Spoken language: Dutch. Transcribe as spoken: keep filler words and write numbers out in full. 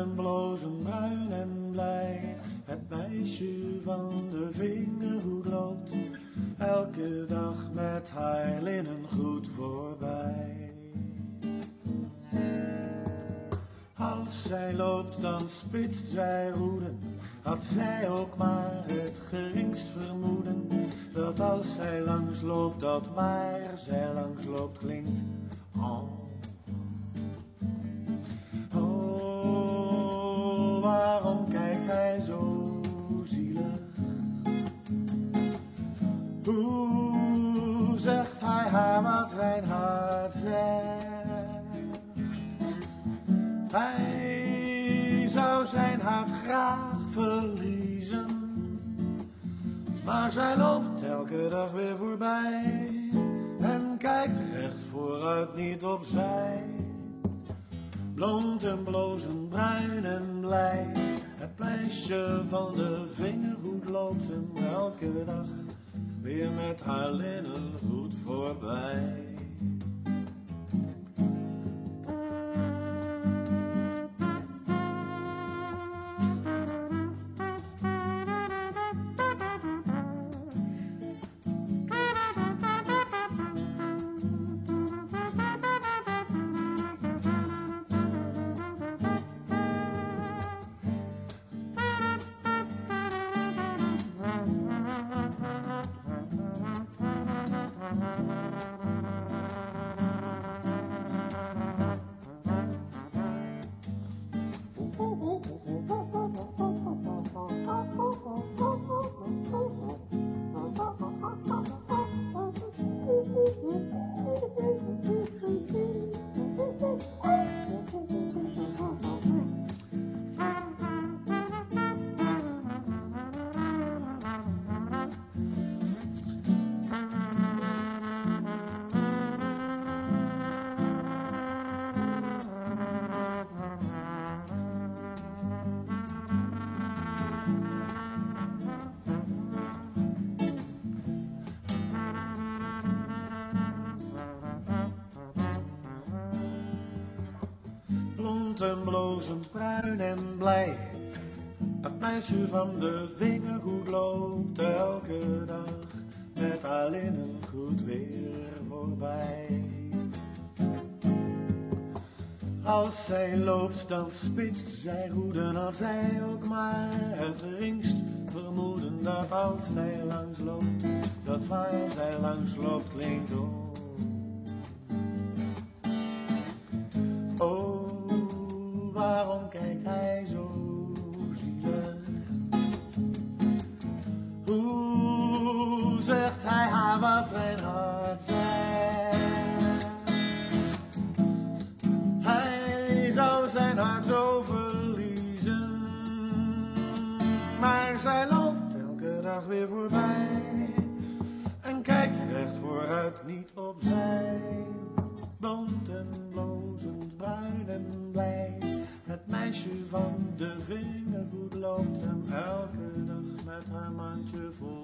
en blozend bruin en blij. Het meisje van de vingerhoed loopt elke dag met haar linnengoed voorbij. Als zij loopt dan spitst zij roeden, had zij ook maar het geringst vermoeden, dat als zij langs loopt dat waar zij langs loopt klinkt. Oh. Oh, waarom kijkt hij zo zielig? Hoe zegt hij haar wat zijn hart zegt? Hij zou zijn hart graag verliezen, maar zij loopt elke dag weer voorbij en kijkt recht vooruit, niet opzij. Blond en blozend, bruin en blij, het meisje van de vingerhoed loopt hem elke dag weer met haar linnengoed voorbij. Blond en blozend, bruin en blij, het meisje van de vingerhoed loopt elke dag met haar linnengoed weer voorbij. Als zij loopt dan spitst zij roeden, had zij ook maar het geringst vermoeden, dat als zij langs loopt, dat waar zij langs loopt klinkt. Oh, oh, waarom kijkt hij zo zielig? Hoe zegt hij haar wat zijn hart zegt? Hij zou zijn hart zo verliezen, maar zij loopt elke dag weer voorbij en kijkt recht vooruit, niet opzij. Blond en blozend, bruin en blij, het meisje van de vingerhoed loopt hem elke dag met haar mandje vol.